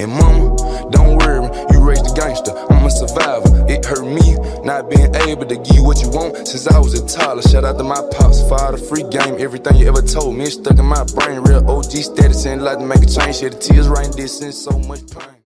And mama, don't worry, you raised a gangster, I'm a survivor. It hurt me not being able to give you what you want since I was a toddler. Shout out to my pops, fire the free game. Everything you ever told me is stuck in my brain. Real OG status and like to make a change. Shed the tears right in this and so much pain.